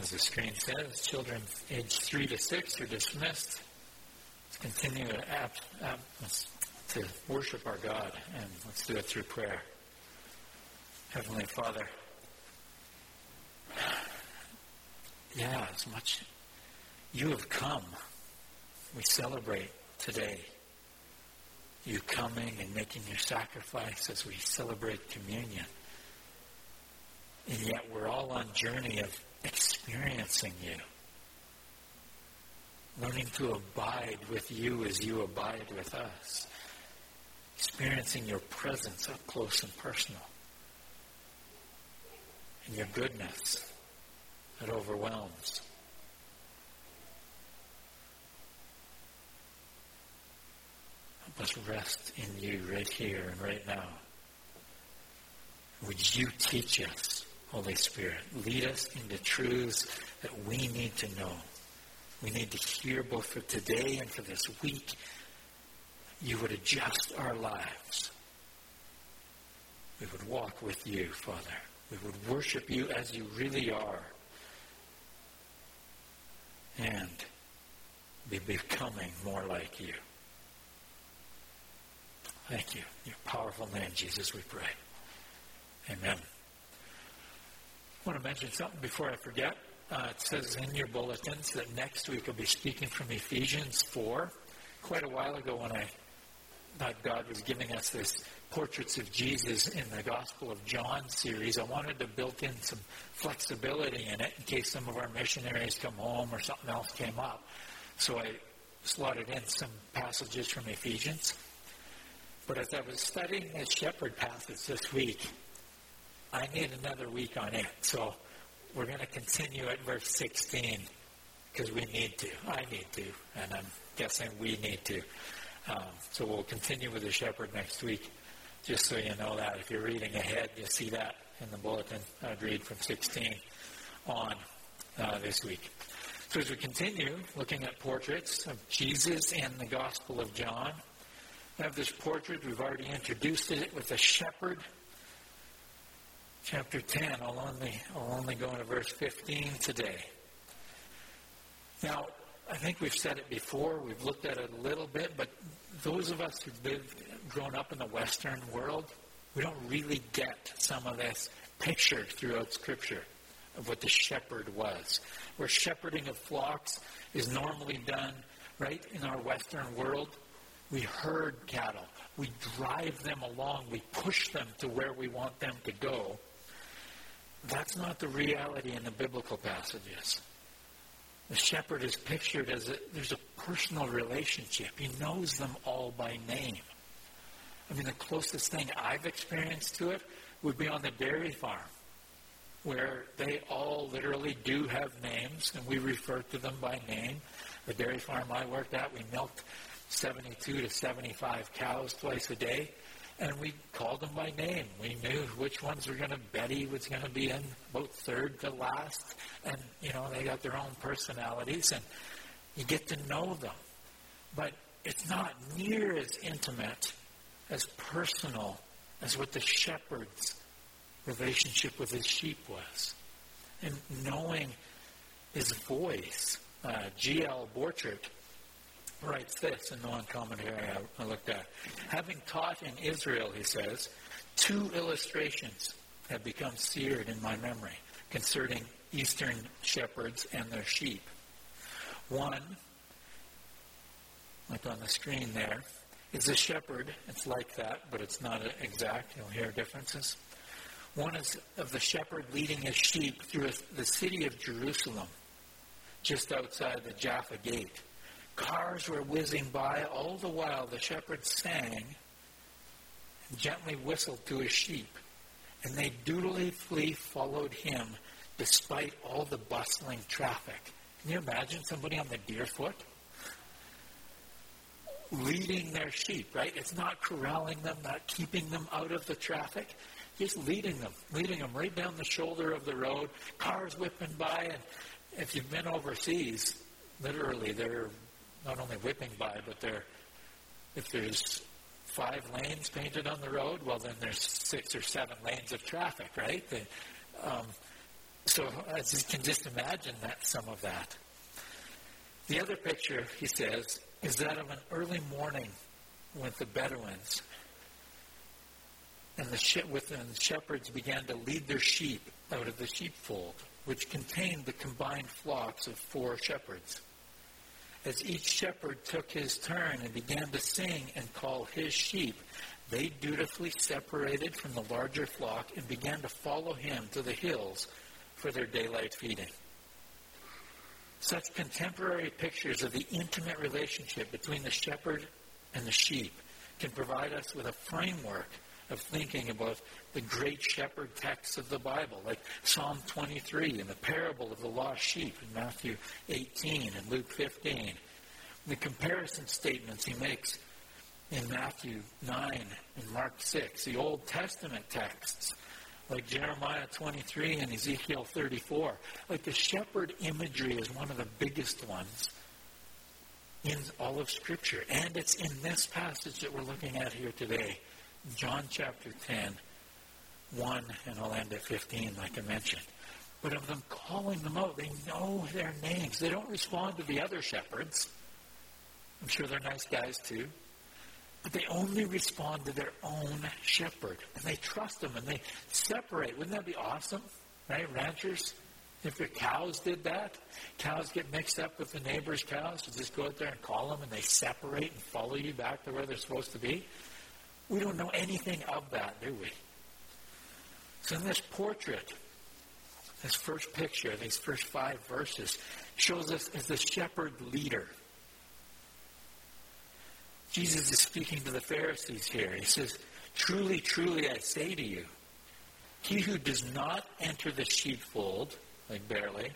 As the screen says, children aged 3 to 6 are dismissed. Let's continue to worship our God, and let's do it through prayer. Heavenly Father, as much you have come, we celebrate today. You coming and making your sacrifice as we celebrate communion. And yet we're all on journey of experiencing you. Learning to abide with you as you abide with us. Experiencing your presence up close and personal. And your goodness that overwhelms. Help us rest in you right here and right now. Would you teach us, Holy Spirit? Lead us into truths that we need to know. We need to hear both for today and for this week. You would adjust our lives. We would walk with you, Father. We would worship you as you really are. And be becoming more like you. Thank you. In your powerful name, Jesus, we pray. Amen. I want to mention something before I forget. It says in your bulletins that next week I'll be speaking from Ephesians 4. Quite a while ago when I thought God was giving us this Portraits of Jesus in the Gospel of John series, I wanted to build in some flexibility in it in case some of our missionaries come home or something else came up. So I slotted in some passages from Ephesians. But as I was studying this shepherd passage this week, I need another week on it. So we're going to continue at verse 16 because we need to. I need to. And I'm guessing we need to. So we'll continue with the shepherd next week. Just so you know that. If you're reading ahead, you'll see that in the bulletin. I'd read from 16 on this week. So as we continue looking at portraits of Jesus in the Gospel of John, we have this portrait. We've already introduced it with a shepherd. Chapter 10. I'll only go into verse 15 today. Now, I think we've said it before. We've looked at it a little bit, but those of us who've grown up in the Western world, we don't really get some of this pictured throughout Scripture of what the shepherd was. Where shepherding of flocks is normally done, right, in our Western world, we herd cattle. We drive them along. We push them to where we want them to go. That's not the reality in the biblical passages. The shepherd is pictured as there's a personal relationship. He knows them all by name. I mean, the closest thing I've experienced to it would be on the dairy farm, where they all literally do have names, and we refer to them by name. The dairy farm I worked at, we milked 72 to 75 cows twice a day, and we called them by name. We knew which ones were going to, Betty was going to be in about third to last, and, they got their own personalities, and you get to know them. But it's not near as intimate, as personal, as what the shepherd's relationship with his sheep was. And knowing his voice, G.L. Borchert writes this in the one commentary I looked at. Having taught in Israel, he says, 2 illustrations have become seared in my memory concerning Eastern shepherds and their sheep. One, like on the screen there, is a shepherd. It's like that, but it's not exact. You'll hear differences. One is of the shepherd leading his sheep through the city of Jerusalem, just outside the Jaffa Gate. Cars were whizzing by. All the while the shepherd sang and gently whistled to his sheep, and they dutifully followed him despite all the bustling traffic. Can you imagine somebody on the Deerfoot leading their sheep, right? It's not corralling them, not keeping them out of the traffic. Just leading them right down the shoulder of the road, cars whipping by. And if you've been overseas, literally they're not only whipping by, but if there's 5 lanes painted on the road, well, then there's 6 or 7 lanes of traffic, right? So I can just imagine that, some of that. The other picture, he says, is that of an early morning with the Bedouins. And the shepherds began to lead their sheep out of the sheepfold, which contained the combined flocks of 4 shepherds. As each shepherd took his turn and began to sing and call his sheep, they dutifully separated from the larger flock and began to follow him to the hills for their daylight feeding. Such contemporary pictures of the intimate relationship between the shepherd and the sheep can provide us with a framework of thinking about the great shepherd texts of the Bible, like Psalm 23 and the parable of the lost sheep in Matthew 18 and Luke 15. The comparison statements he makes in Matthew 9 and Mark 6, the Old Testament texts, like Jeremiah 23 and Ezekiel 34. Like the shepherd imagery is one of the biggest ones in all of Scripture. And it's in this passage that we're looking at here today, John chapter 10, 1, and I'll end at 15, like I mentioned. But of them calling them out, they know their names. They don't respond to the other shepherds. I'm sure they're nice guys too. But they only respond to their own shepherd. And they trust him and they separate. Wouldn't that be awesome? Right, ranchers? If your cows did that, cows get mixed up with the neighbor's cows. You just go out there and call them and they separate and follow you back to where they're supposed to be. We don't know anything of that, do we? So in this portrait, this first picture, these first 5 verses, shows us as the shepherd leader. Jesus is speaking to the Pharisees here. He says, "Truly, truly, I say to you, he who does not enter the sheepfold, like barely,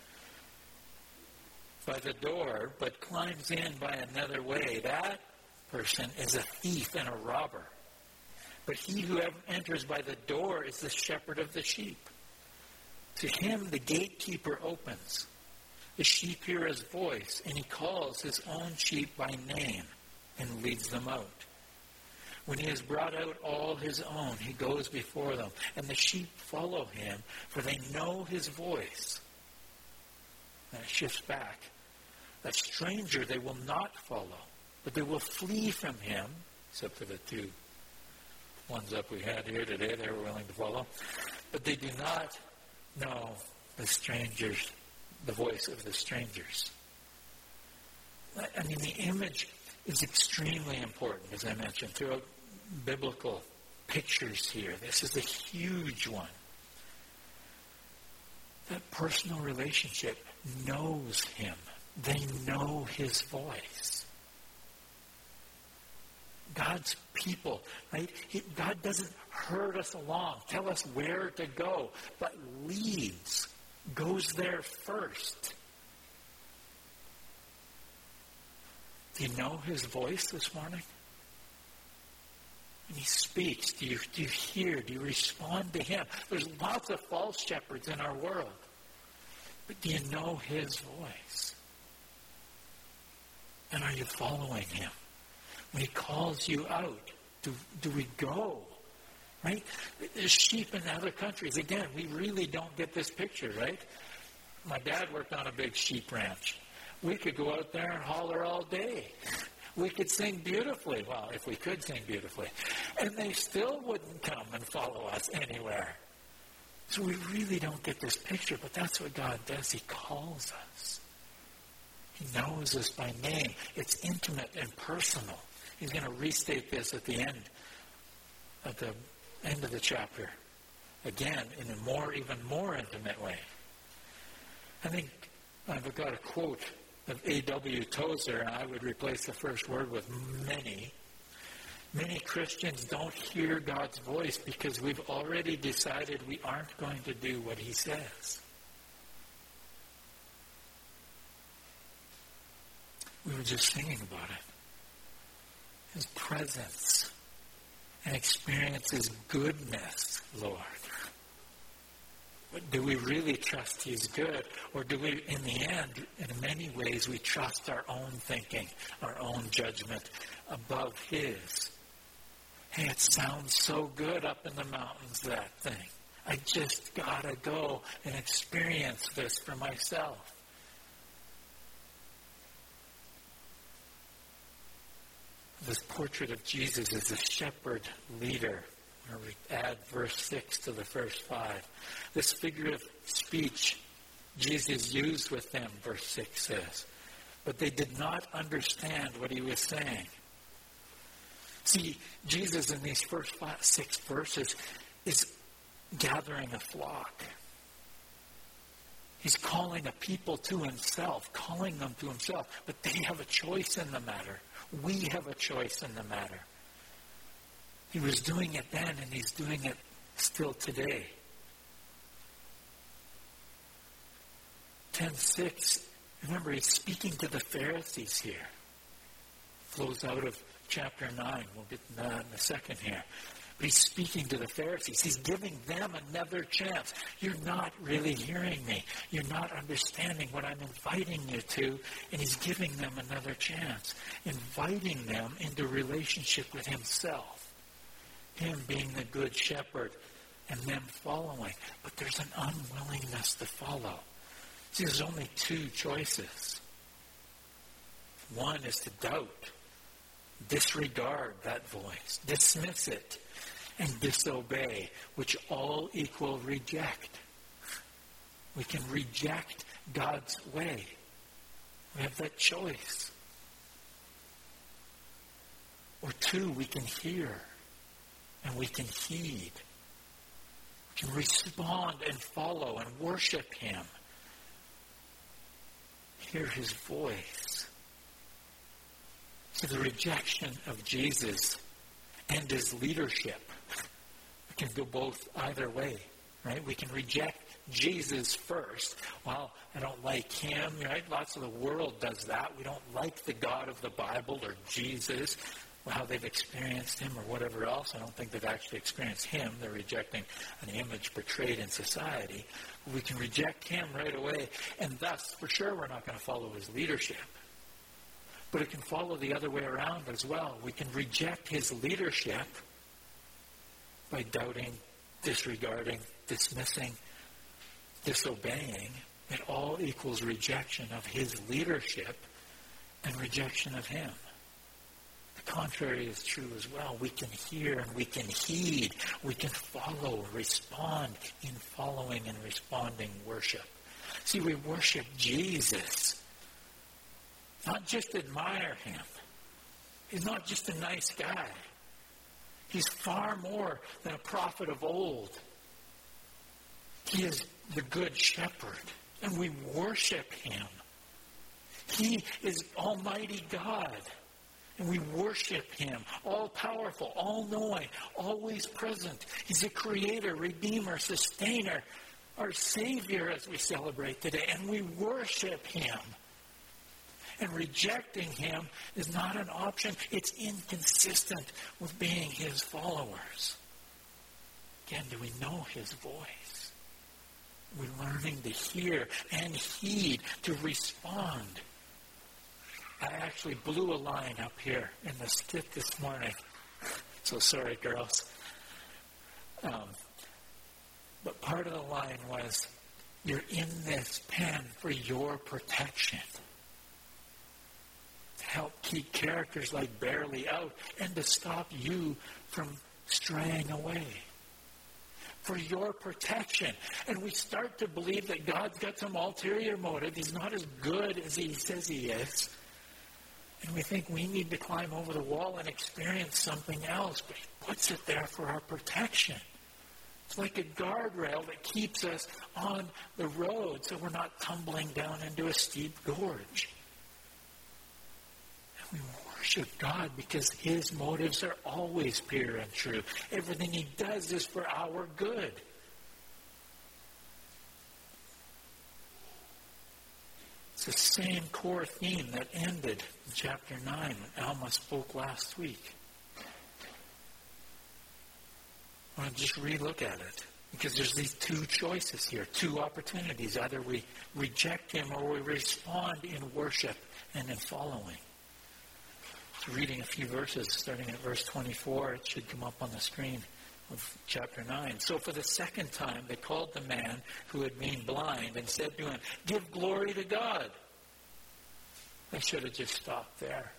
by the door, but climbs in by another way, that person is a thief and a robber. But he who enters by the door is the shepherd of the sheep. To him the gatekeeper opens. The sheep hear his voice, and he calls his own sheep by name and leads them out. When he has brought out all his own, he goes before them, and the sheep follow him, for they know his voice." And it shifts back. "A stranger they will not follow, but they will flee from him," except for the 2 ones up we had here today, they were willing to follow. "But they do not know the strangers, the voice of the strangers." I mean, the image is extremely important, as I mentioned, throughout biblical pictures here. This is a huge one. That personal relationship knows him. They know his voice. God's people, right? God doesn't herd us along, tell us where to go, but leads, goes there first. Do you know his voice this morning? When he speaks, do you hear? Do you respond to him? There's lots of false shepherds in our world. But do you know his voice? And are you following him? When he calls you out, do we go? Right? There's sheep in other countries. Again, we really don't get this picture, right? My dad worked on a big sheep ranch. We could go out there and holler all day. We could sing beautifully. Well, if we could sing beautifully. And they still wouldn't come and follow us anywhere. So we really don't get this picture, but that's what God does. He calls us. He knows us by name. It's intimate and personal. He's going to restate this at the end of the chapter. Again, in a even more intimate way. I think I've got a quote of A.W. Tozer, and I would replace the first word with many. Many Christians don't hear God's voice because we've already decided we aren't going to do what he says. We were just singing about it. His presence and experience his goodness, Lord. But do we really trust he's good? Or do we, in the end, in many ways, we trust our own thinking, our own judgment above his? Hey, it sounds so good up in the mountains, that thing. I just got to go and experience this for myself. This portrait of Jesus as a shepherd leader. We add verse 6 to the first 5. This figure of speech Jesus used with them, verse 6 says. But they did not understand what he was saying. See, Jesus in these first 6 verses is gathering a flock. He's calling a people to himself, calling them to himself. But they have a choice in the matter. We have a choice in the matter. He was doing it then, and he's doing it still today. 10:6, remember, he's speaking to the Pharisees here. Flows out of chapter 9. We'll get to that in a second here. But he's speaking to the Pharisees. He's giving them another chance. You're not really hearing me. You're not understanding what I'm inviting you to. And he's giving them another chance. Inviting them into relationship with himself. Him being the good shepherd and them following. But there's an unwillingness to follow. See, there's only 2 choices. One is to doubt. Disregard that voice. Dismiss it. And disobey, which all equal reject. We can reject God's way. We have that choice. Or 2, we can hear and we can heed. We can respond and follow and worship him. Hear his voice. So the rejection of Jesus and his leadership. We can go both either way, right? We can reject Jesus first. Well, I don't like him, right? Lots of the world does that. We don't like the God of the Bible or Jesus, or how they've experienced him or whatever else. I don't think they've actually experienced him. They're rejecting an image portrayed in society. We can reject him right away, and thus, for sure, we're not going to follow his leadership. But it can follow the other way around as well. We can reject his leadership by doubting, disregarding, dismissing, disobeying. It all equals rejection of his leadership and rejection of him. The contrary is true as well. We can hear and we can heed. We can follow, respond in following and responding worship. See, we worship Jesus. Not just admire him. He's not just a nice guy. He's far more than a prophet of old. He is the good shepherd, and we worship him. He is Almighty God, and we worship him, all-powerful, all-knowing, always present. He's a creator, redeemer, sustainer, our Savior as we celebrate today, and we worship him. And rejecting him is not an option. It's inconsistent with being his followers. Again, do we know his voice? We're learning to hear and heed, to respond. I actually blew a line up here in the skit this morning. So sorry, girls. But part of the line was, you're in this pen for your protection. Help keep characters like Barely out and to stop you from straying away. For your protection. And we start to believe that God's got some ulterior motive. He's not as good as he says he is. And we think we need to climb over the wall and experience something else. But he puts it there for our protection. It's like a guardrail that keeps us on the road so we're not tumbling down into a steep gorge. We worship God because his motives are always pure and true. Everything he does is for our good. It's the same core theme that ended in chapter 9 when Alma spoke last week. I want to just relook at it because there's these 2 choices here, 2 opportunities. Either we reject him or we respond in worship and in following. Reading a few verses, starting at verse 24. It should come up on the screen of chapter 9. So for the second time, they called the man who had been blind and said to him, "Give glory to God." They should have just stopped there.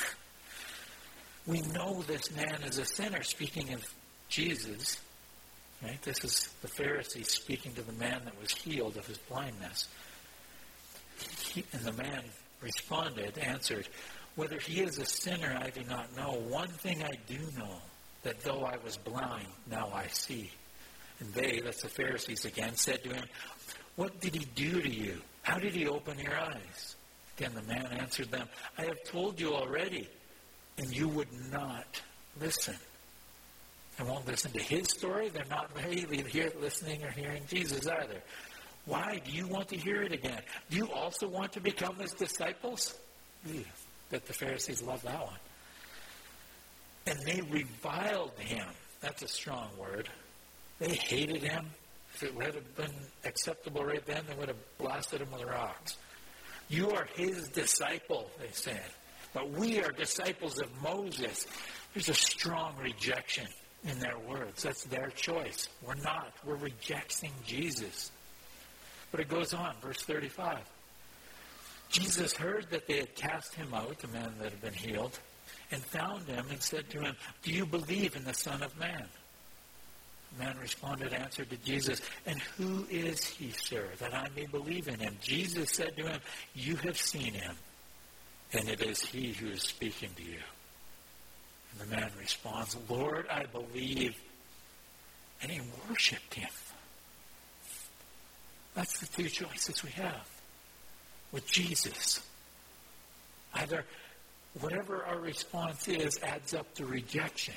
We know this man is a sinner, speaking of Jesus. Right? This is the Pharisees speaking to the man that was healed of his blindness. And the man answered, "Whether he is a sinner, I do not know. One thing I do know, that though I was blind, now I see." And they, that's the Pharisees again, said to him, "What did he do to you? How did he open your eyes?" Again, the man answered them, "I have told you already, and you would not listen." They won't listen to his story. They're not really listening or hearing Jesus either. Why do you want to hear it again? Do you also want to become his disciples? Bet the Pharisees love that one. And they reviled him. That's a strong word. They hated him. If it would have been acceptable right then, they would have blasted him with rocks. "You are his disciple," they said. "But we are disciples of Moses." There's a strong rejection in their words. That's their choice. We're not. We're rejecting Jesus. But it goes on, verse 35. Jesus heard that they had cast him out, the man that had been healed, and found him and said to him, "Do you believe in the Son of Man?" The man responded, answered to Jesus, "And who is he, sir, that I may believe in him?" Jesus said to him, "You have seen him, and it is he who is speaking to you." And the man responds, "Lord, I believe." And he worshipped him. That's the two choices we have with Jesus. Either whatever our response is adds up to rejection,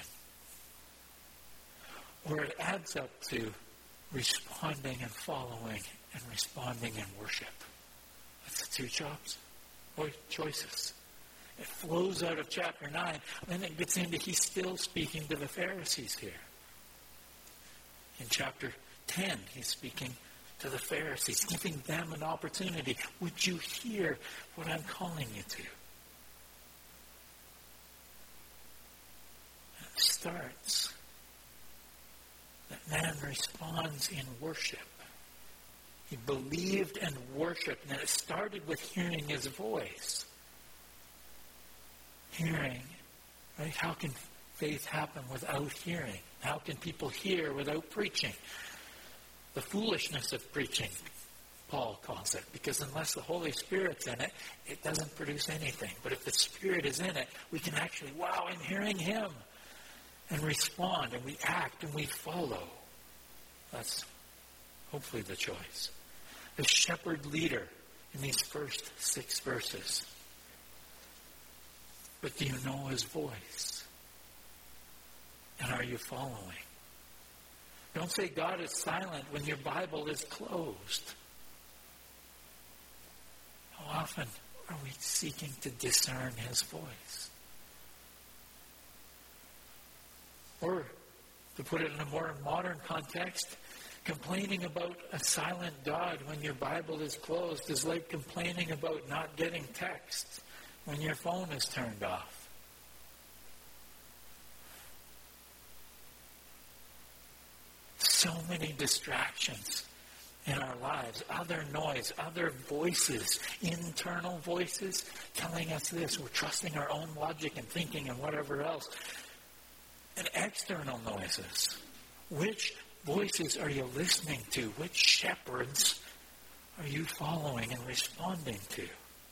or it adds up to responding and following and responding in worship. That's the two choices. It flows out of chapter 9, and then it gets into he's still speaking to the Pharisees here. In chapter 10, he's speaking to the Pharisees, giving them an opportunity. Would you hear what I'm calling you to? And it starts. That man responds in worship. He believed and worshipped, and it started with hearing his voice. Hearing, right? How can faith happen without hearing? How can people hear without preaching? The foolishness of preaching, Paul calls it, because unless the Holy Spirit's in it, it doesn't produce anything. But if the Spirit is in it, we can actually, wow, I'm hearing him, and respond, and we act, and we follow. That's hopefully the choice. The shepherd leader in these first 6 verses. But do you know his voice? And are you following? Don't say God is silent when your Bible is closed. How often are we seeking to discern his voice? Or, to put it in a more modern context, complaining about a silent God when your Bible is closed is like complaining about not getting text when your phone is turned off. So many distractions in our lives, other noise, other voices, internal voices telling us this. We're trusting our own logic and thinking and whatever else. And external noises. Which voices are you listening to? Which shepherds are you following and responding to?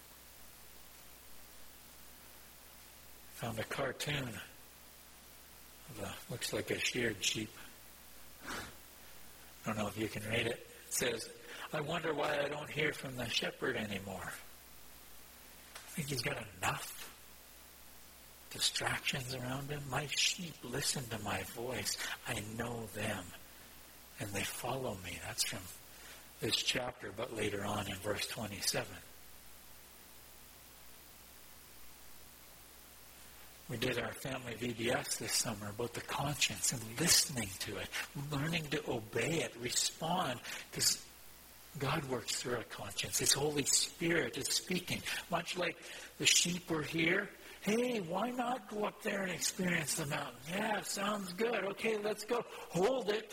Found a cartoon of looks like a sheared sheep. I don't know if you can read it. It says, "I wonder why I don't hear from the shepherd anymore." I think he's got enough distractions around him. "My sheep listen to my voice. I know them, and they follow me." That's from this chapter, but later on in verse 27. We did our family VBS this summer about the conscience and listening to it, learning to obey it, respond, because God works through our conscience. His Holy Spirit is speaking. Much like the sheep were here Hey, why not go up there and experience the mountain? Yeah, sounds good. Okay, let's go. Hold it.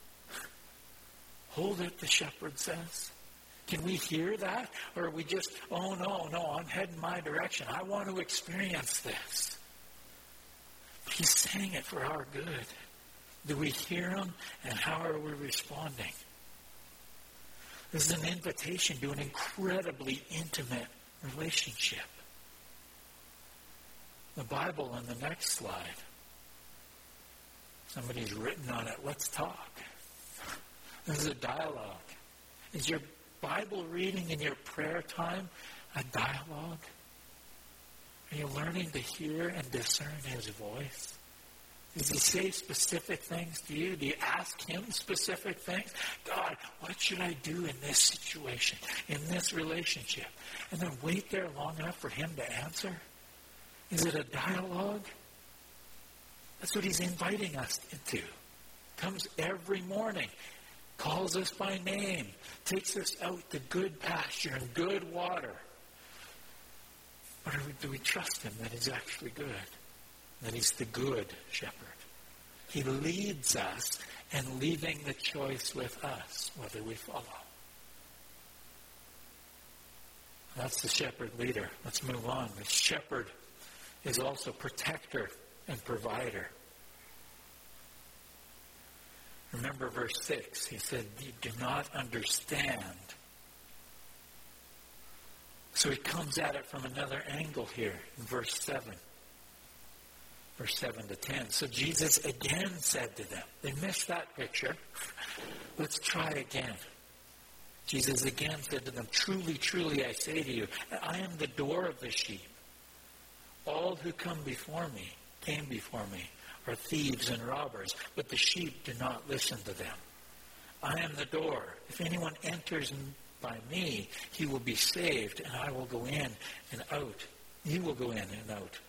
Hold it, the shepherd says. Can we hear that? Or are we just, oh, no, I'm heading my direction. I want to experience this. He's saying it for our good. Do we hear him? And how are we responding? This is an invitation to an incredibly intimate relationship. The Bible on the next slide. Somebody's written on it, let's talk. This is a dialogue. Is your Bible reading in your prayer time a dialogue? Are you learning to hear and discern his voice? Does he say specific things to you? Do you ask him specific things? God, what should I do in this situation, in this relationship? And then wait there long enough for him to answer? Is it a dialogue? That's what he's inviting us into. Comes every morning, calls us by name, takes us out to good pasture and good water. But do we trust him that he's actually good? That he's the good shepherd? He leads us and leaving the choice with us, whether we follow. That's the shepherd leader. Let's move on. The shepherd is also protector and provider. Remember verse 6. He said, you do not understand. So he comes at it from another angle here in verse 7. Verse 7 to 10. So Jesus again said to them, they missed that picture. Let's try again. Jesus again said to them, truly, truly, I say to you, I am the door of the sheep. All who came before me, are thieves and robbers, but the sheep do not listen to them. I am the door. If anyone enters by me, he will be saved, and I will go in and out. He will go in and out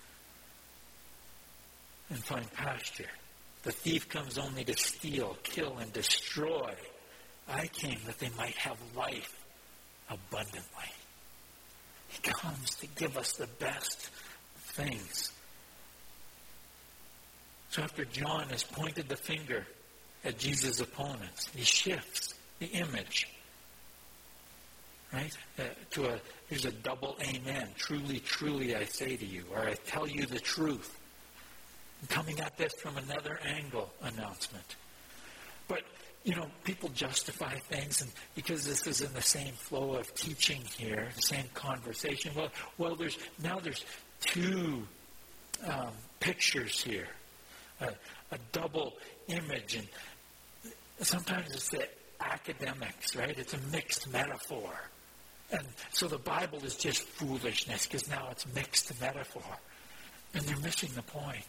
and find pasture. The thief comes only to steal, kill, and destroy. I came that they might have life abundantly. He comes to give us the best things. So after John has pointed the finger at Jesus' opponents, he shifts the image, right? Here's a double amen. Truly, truly, I say to you, or I tell you the truth. I'm coming at this from another angle announcement. But, people justify things, and because this is in the same flow of teaching here, the same conversation, well, there's two pictures here. A double image, and sometimes it's the academics, right? It's a mixed metaphor. And so the Bible is just foolishness because now it's mixed metaphor. And they're missing the point.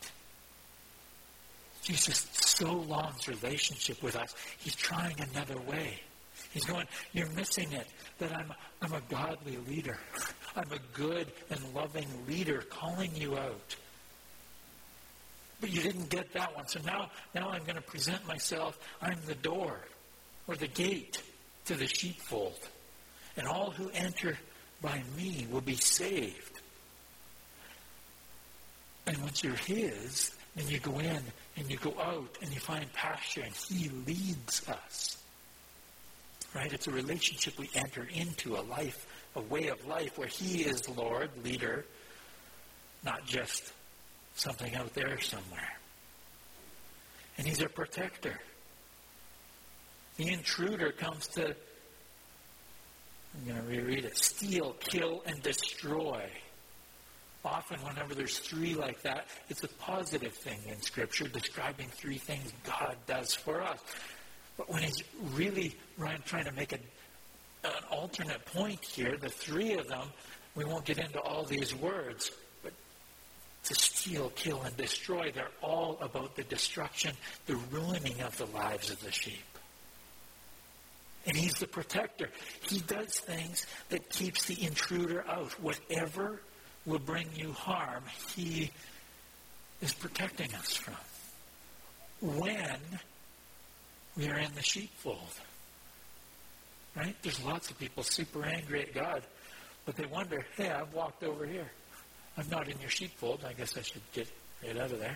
Jesus so longs relationship with us, he's trying another way. He's going, you're missing it, that I'm a godly leader. I'm a good and loving leader calling you out. But you didn't get that one. So now I'm going to present myself. I'm the door or the gate to the sheepfold. And all who enter by me will be saved. And once you're his, then you go in and you go out and you find pasture and he leads us. Right? It's a relationship we enter into, a way of life where he is Lord, leader, not just something out there somewhere. And he's a protector. The intruder comes to, I'm going to reread it, steal, kill, and destroy. Often whenever there's three like that, it's a positive thing in Scripture, describing three things God does for us. But when he's really trying to make an alternate point here, the three of them, we won't get into all these words, but to steal, kill, and destroy, they're all about the destruction, the ruining of the lives of the sheep. And he's the protector. He does things that keeps the intruder out. Whatever will bring you harm, he is protecting us from. When we are in the sheepfold. Right? There's lots of people super angry at God, but they wonder, hey, I've walked over here. I'm not in your sheepfold. I guess I should get right out of there.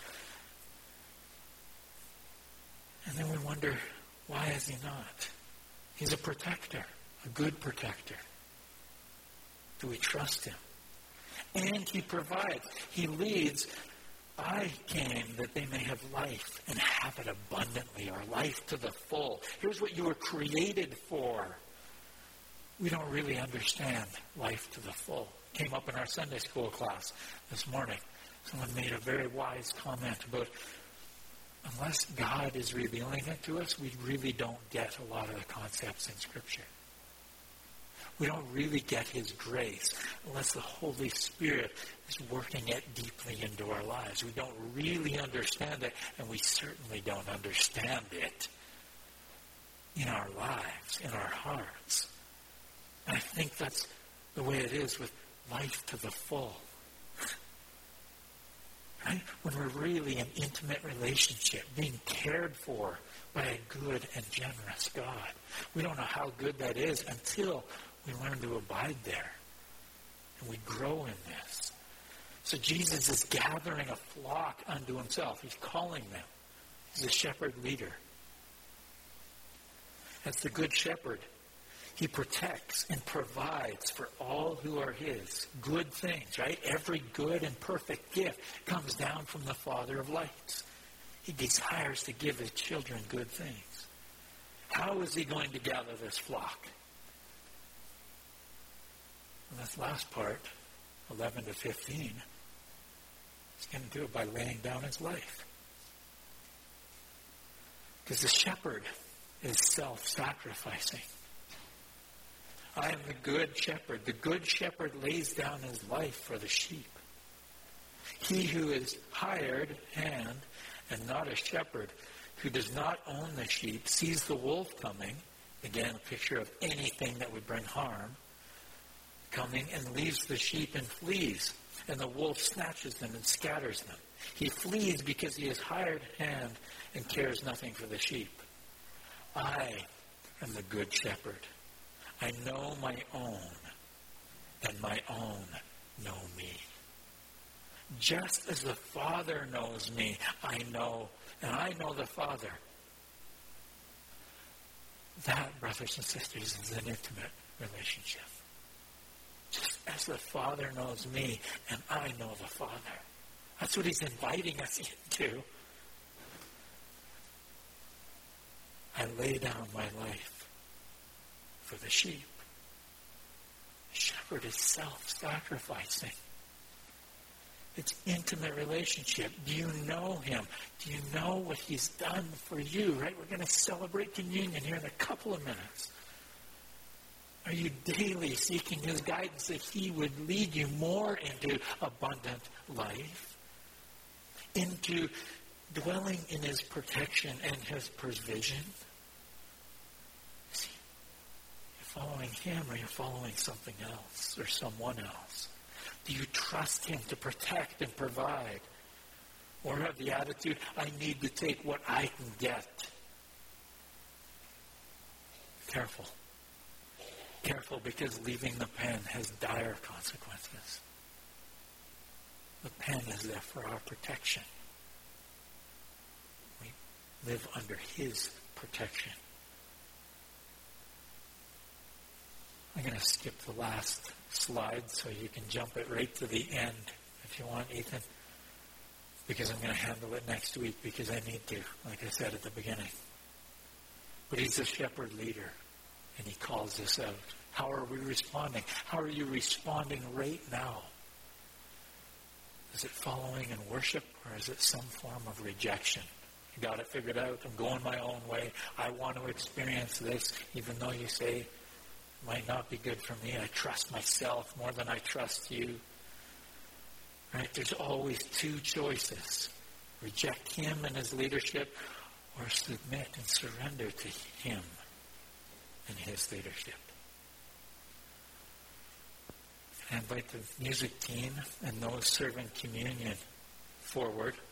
And then we wonder, why is he not? He's a protector, a good protector. Do we trust him? And he provides. He leads. I came that they may have life and have it abundantly, or life to the full. Here's what you were created for. We don't really understand life to the full. Came up in our Sunday school class this morning. Someone made a very wise comment about, unless God is revealing it to us, we really don't get a lot of the concepts in Scripture. We don't really get his grace unless the Holy Spirit is working it deeply into our lives. We don't really understand it, and we certainly don't understand it in our lives, in our hearts. And I think that's the way it is with life to the full. Right? When we're really in intimate relationship, being cared for by a good and generous God. We don't know how good that is until we learn to abide there. And we grow in this. So Jesus is gathering a flock unto himself. He's calling them. He's a shepherd leader. As the good shepherd, he protects and provides for all who are his. Good things, right? Every good and perfect gift comes down from the Father of lights. He desires to give his children good things. How is he going to gather this flock? And this last part, 11 to 15, he's going to do it by laying down his life. Because the shepherd is self-sacrificing. I am the good shepherd. The good shepherd lays down his life for the sheep. He who is hired hand and not a shepherd, who does not own the sheep, sees the wolf coming, again a picture of anything that would bring harm, coming, and leaves the sheep and flees. And the wolf snatches them and scatters them. He flees because he is hired hand and cares nothing for the sheep. I am the good shepherd. I know my own, and my own know me. Just as the Father knows me, I know, and I know the Father. That, brothers and sisters, is an intimate relationship. Just as the Father knows me, and I know the Father. That's what he's inviting us into. I lay down my life for the sheep. The shepherd is self-sacrificing. It's intimate relationship. Do you know him? Do you know what he's done for you? Right? We're going to celebrate communion here in a couple of minutes. Are you daily seeking his guidance that he would lead you more into abundant life? Into dwelling in his protection and his provision? See, you're following him, or you're following something else or someone else? Do you trust him to protect and provide? Or have the attitude, I need to take what I can get? Careful. Careful, because leaving the pen has dire consequences. The pen is there for our protection. We live under his protection. I'm going to skip the last slide so you can jump it right to the end if you want, Ethan. Because I'm going to handle it next week because I need to, like I said at the beginning. But he's a shepherd leader, and he calls us out. How are we responding? How are you responding right now? Is it following in worship, or is it some form of rejection? You got it figured out. I'm going my own way. I want to experience this, even though you say it might not be good for me. I trust myself more than I trust you. Right? There's always two choices. Reject him and his leadership, or submit and surrender to him and his leadership. I invite the music team and those serving communion forward.